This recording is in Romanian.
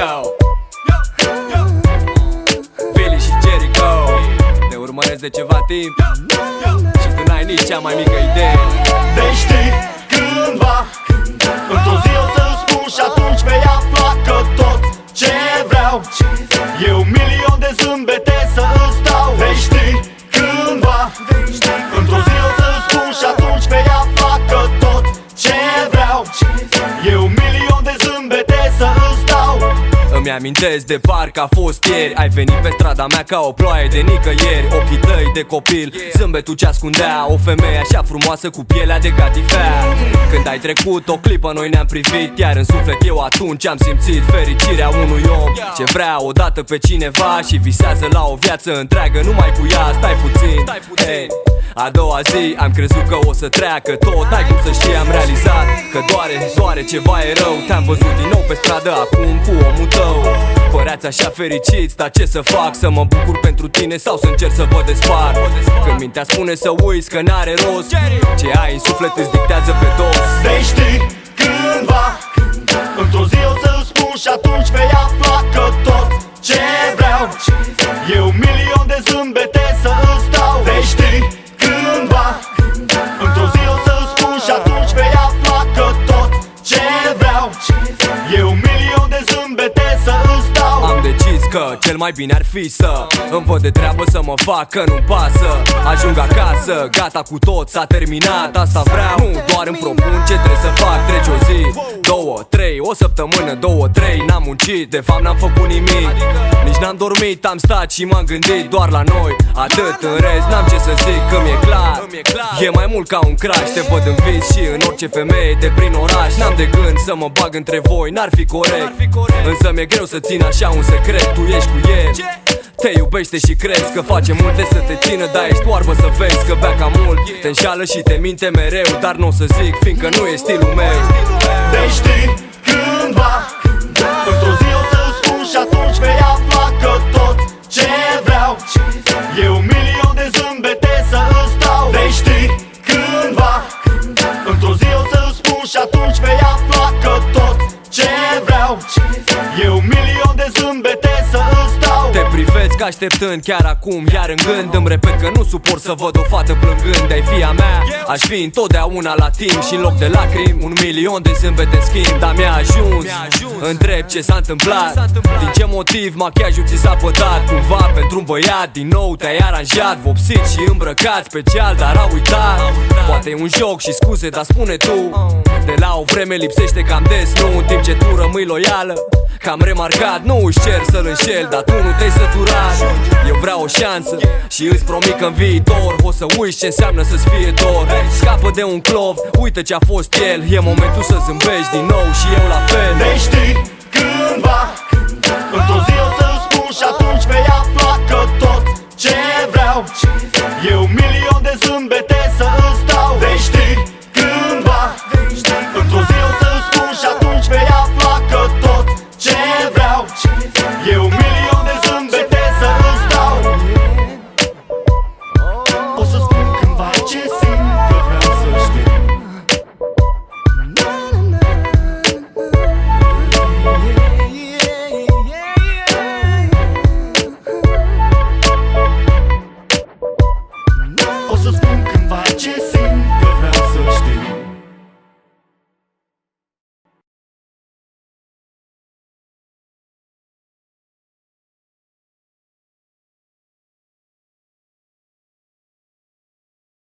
Yo Billy și Jericho te urmăresc de ceva timp și tu n-ai nici cea mai mică idee. Vei ști cândva, într-o zi o să-ți spun și atunci vei afla că tot ce vreau e 1.000.000 de zâmbete să îți dau. Vei ști cândva, într-o zi o să-ți spun și atunci vei afla că tot ce vreau e 1.000.000 de zâmbete să îți dau. Îmi amintesc de parcă a fost ieri. Ai venit pe strada mea ca o ploaie de nicăieri. Ochii tăi de copil, zâmbetul ce ascundea o femeie așa frumoasă cu pielea de catifea. Când ai trecut o clipă noi ne-am privit, iar în suflet eu atunci am simțit fericirea unui om ce vrea odată pe cineva și visează la o viață întreagă numai cu ea. Stai puțin, hey. A doua zi am crezut că o să treacă tot. Ai cum să știi, am realizat că doare ceva e rău. Te-am văzut din nou pe stradă acum cu omul tău. Păreați așa fericiți, dar ce să fac? Să mă bucur pentru tine sau să încerc să vă despart? Când mintea spune să uiți că n-are rost, ce ai în suflet îți dictează pe dos. Vei ști cândva, într-o zi o să-ți spun și atunci vei afla că tot ce vreau e 1.000.000 de zâmbete să îți dau. Vei ști cândva, într-o zi o să-ți spun și atunci vei afla că tot ce vreau e 1.000.000 de zâmbete să îți dau. Am decis că cel mai bine ar fi să îmi văd de treabă, să mă fac că nu-mi pasă. Ajung acasă, gata cu tot, s-a terminat. Asta vreau, nu doar îmi propun ce trebuie să fac. Trece o zi, două, trei, o săptămână, două, trei. N-am muncit, de fapt n-am făcut nimic. Nici n-am dormit, am stat și m-am gândit doar la noi. Atât, în rest n-am ce să zic, că mi-e clar. E mai mult ca un crash, te văd în vis și în orice femeie de prin oraș. N-am de gând să mă bag între voi, n-ar fi corect. Însă mi-e greu să țin așa un secret. Tu ești cu el, te iubește și crezi că face multe să te țină, dar ești oarbă să vezi că bea cam mult. Te înșală și te minte mereu, dar n-o să zic, fiindcă nu e stilul meu. Vei ști cândva, într-o zi o să-ți spun și atunci vei afla că tot ce vreau e 1.000.000 de zâmbete să îți dau. Vei ști cândva, într-o zi o să-ți spun și atunci vei afla că tot ce vreau e 1.000.000 de zâmbete să îți dau. Te privesc așteptând chiar acum, iar în gând îmi repet că nu suport să văd o fată plângând. Ai fi a mea, aș fi întotdeauna la timp și în loc de lacrimi 1.000.000 de zâmbete în schimb. Dar mi-a ajuns, întreb ce s-a întâmplat, din ce motiv machiajul ți s-a pătat. Cumva pentru un băiat din nou te-ai aranjat, vopsit și îmbrăcat special, dar a uitat. Poate e un joc și scuze, dar spune tu, de la o vreme lipsește cam des, nu? În timp ce tu rămâi loială, că am remarcat, nu își cer să-l înșel, dar tu nu te-ai săturat. Eu vreau o șansă și îți promit că în viitor o să uiți ce înseamnă să-ți fie dor. Scapă de un clov, uită ce-a fost el, e momentul să zâmbești din nou și eu la fel. Vei ști cândva, într-o zi o să-ți spun și atunci vei afla că tot ce vreau e 1.000.000